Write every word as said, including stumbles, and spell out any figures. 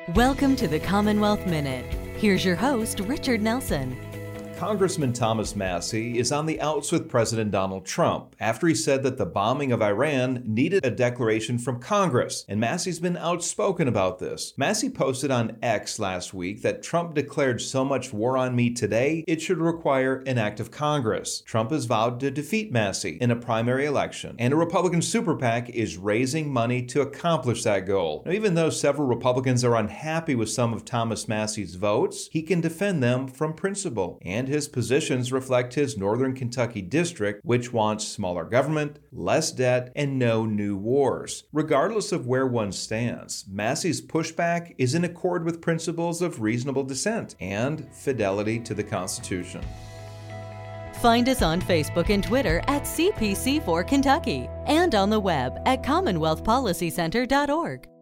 Welcome to the Commonwealth Minute. Here's your host, Richard Nelson. Congressman Thomas Massie is on the outs with President Donald Trump after he said that the bombing of Iran needed a declaration from Congress, and Massie's been outspoken about this. Massie posted on X last week that Trump declared so much war on me today, it should require an act of Congress. Trump has vowed to defeat Massie in a primary election, and a Republican super PAC is raising money to accomplish that goal. Now, even though several Republicans are unhappy with some of Thomas Massie's votes, he can defend them from principle, and his positions reflect his Northern Kentucky district, which wants smaller government, less debt, and no new wars. Regardless of where one stands, Massie's pushback is in accord with principles of reasonable dissent and fidelity to the Constitution. Find us on Facebook and Twitter at C P C four Kentucky and on the web at commonwealth policy center dot org.